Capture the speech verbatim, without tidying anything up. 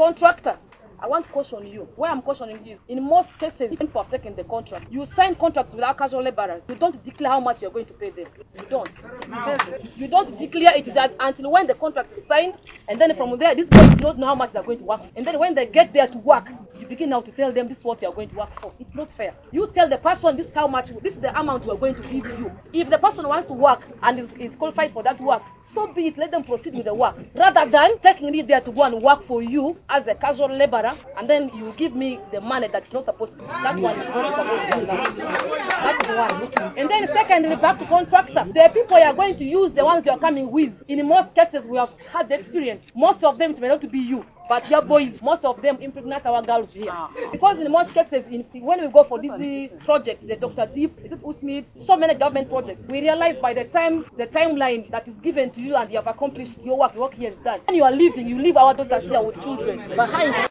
Contractor, I want to caution you. Why I'm cautioning you is, in most cases, even for taking the contract, you sign contracts with our casual laborers. You don't declare how much you're going to pay them. You don't. You don't declare it is until when the contract is signed, and then from there, these guys do not know how much they're going to work. And then when they get there to work, you begin now to tell them this is what you're going to work for. It's not fair. You tell the person this is how much, this is the amount we're going to give you. If the person wants to work and is, is qualified for that work, so be it, let them proceed with the work. Rather than taking me there to go and work for you as a casual laborer, and then you give me the money that's not supposed to be. That one is not supposed to be allowed. That is one. And then secondly, back to contractor. The people you are going to use, the ones you are coming with, in most cases we have had the experience. Most of them, it may not be you, but your boys, most of them impregnate our girls here. Because in most cases, in, when we go for these projects, the Doctor Deep, is it Usmid, so many government projects, we realize by the time, the timeline that is given to you and you have accomplished your work, your work here is done. When you are leaving, you leave our daughters here with children behind.